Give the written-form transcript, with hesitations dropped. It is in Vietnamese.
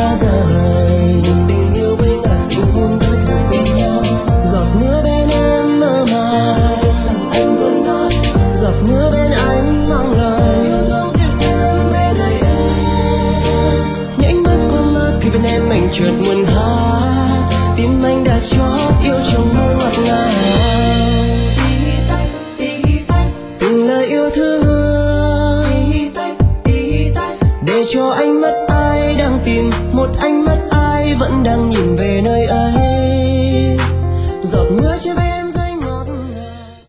xa rời. Tình yêu với ngàn nụ hôn đã thuộc về nhau. Giọt mưa bên em mơ màng rằng anh vẫn nói, giọt mưa bên anh mang lời yêu thương dịu dàng về nơi em. Những mắt qua mắt khi bên em anh chợt muốn hát, tim anh đã chót yêu trong mơ ngọt ngào. Từng lời yêu thương để cho anh mất ai đang tìm, một anh mất ai vẫn đang nhìn về nơi ấy.